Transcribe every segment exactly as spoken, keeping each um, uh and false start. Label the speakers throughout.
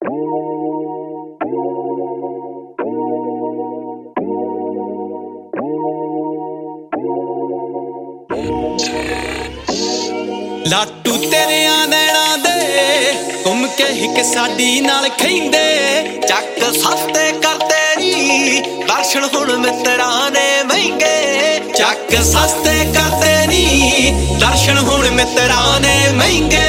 Speaker 1: ਲਾਟੂ ਤੇਰਿਆਂ ਨੈਣਾਂ ਦੇ ਘੁੰਮ ਕੇ ਹਿੱਕ ਸਾਡੀ ਨਾਲ ਖੈਂਦੇ
Speaker 2: ਚੱਕ ਸਸਤੇ ਕਰਦੇ ਨੀ ਦਰਸ਼ਨ ਹੁਣ ਮਿੱਤਰਾਂ ਨੇ ਮਹਿੰਗੇ
Speaker 1: ਚੱਕ ਸਸਤੇ ਕਰਦੇ ਨੀ ਦਰਸ਼ਨ ਹੁਣ ਮਿੱਤਰਾਂ ਨੇ ਮਹਿੰਗੇ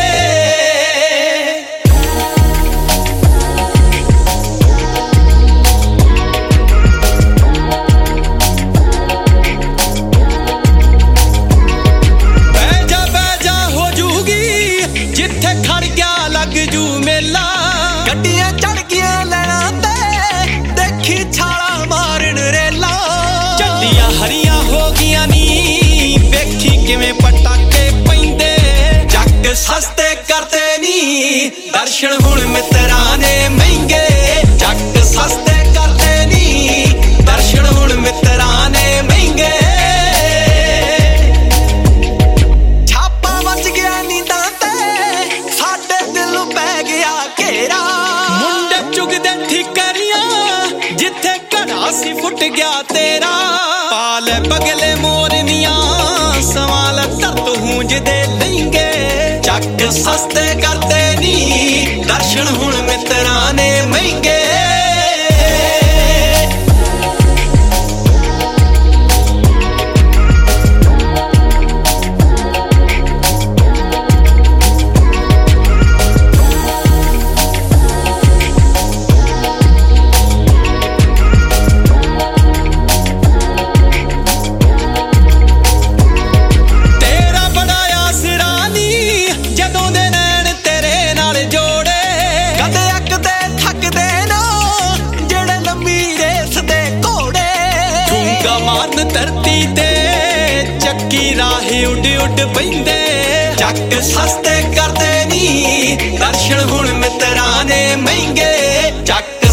Speaker 2: ਗੱਡੀਆਂ ਚੜ ਗਈਆਂ ਲੈਣਾ ਤੇ ਦੇਖੀ ਛਾਲਾ ਮਾਰਨ ਰੇਲਾ
Speaker 1: ਝੰਡੀਆਂ ਹਰੀਆਂ ਹੋ ਗਈਆਂ ਨੀ ਵੇਖੀ ਕਿਵੇਂ ਪਟਾਕੇ ਪੈਂਦੇ
Speaker 2: ਜੱਗ ਸਸਤੇ ਕਰਦੇ ਨੀ ਦਰਸ਼ਨ ਹੁਣ ਮਿੱਤਰਾਂ ਨੇ ਮਹਿੰਗੇ ਜੱਗ ਸਸਤੇ ਕਰਦੇ ਨੀ ਦਰਸ਼ਨ ਹੁਣ ਮਿੱਤਰਾਂ ਨੇ ਮਹਿੰਗੇ ਛਾਪਾ ਵੱਜ ਗਿਆ ਨੀਂਦਾਂ ਤੇ ਸਾਡੇ ਦਿਲ ਪੈ ਗਿਆ ਘੇਰਾ
Speaker 1: ਜਿੱਥੇ ਘੜਾ ਸੀ ਫੁੱਟ ਗਿਆ ਤੇਰਾ ਪਾ ਲੈ ਬਗਲੇ ਮੋਰਨੀਆਂ ਸਵਾਲ ਧਰਤ ਹੂੰਜਦੇ ਲਹਿੰਗੇ
Speaker 2: ਚੱਕ ਸਸਤੇ ਕਰਦੇ ਨੀ ਦਰਸ਼ਨ ਹੁਣ ਮਿੱਤਰਾਂ ਨੇ ਮਹਿੰਗੇ
Speaker 1: ਮਾਰਨ ਧਰਤੀ ਤੇ ਚੱਕੀ ਰਾਹੇ ਉੱਡ ਉੱਡ ਪੈਂਦੇ
Speaker 2: ਚੱਕ ਸਸਤੇ ਕਰਦੇ ਨੀ ਦਰਸ਼ਨ ਹੁਣ ਮਿੱਤਰਾਂ ਨੇ ਮਹਿੰਗੇ ਚੱਕ